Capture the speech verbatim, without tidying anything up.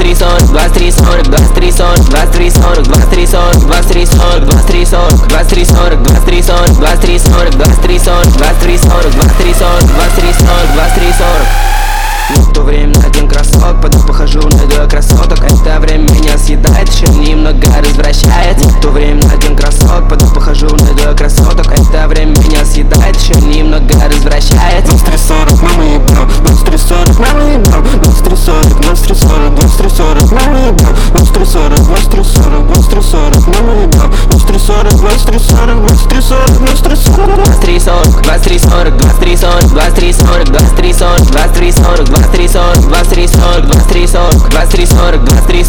три сорок, двадцать три сорок, двадцать три сорок, двадцать три сорок, двадцать три сорок, двадцать три сорок, двадцать три сорок, двадцать три сорок, двадцать три сорок, двадцать три сорок, двадцать три сорок, двадцать три сорок, двадцать три сорок, двадцать три сорок, двадцать три сорок. В то время один кроссовок, пойду похожу, найду красоток. Это время меня съедает, еще немного развращает. В то время один кроссовок, пойду похожу, найду красоток. Это время меня съедает, еще немного развращает. двадцать три сорок, мама ебал, двадцать три сорок, мама ебал, двадцать три сорок, двадцать три сорок, двадцать три сорок, мама ебал, двадцать три сорок, двадцать три сорок, двадцать три сорок, мама ебал, двадцать три сорок, двадцать три сорок, двадцать три сорок, двадцать три сорок, двадцать три сорок, двадцать три сорок, двадцать три сорок, двадцать три сорок, двадцать три сорок, двадцать три сорок, двадцать три сорок, двадцать три сорок, двадцать три сорок, двадцать три сорок, двадцать три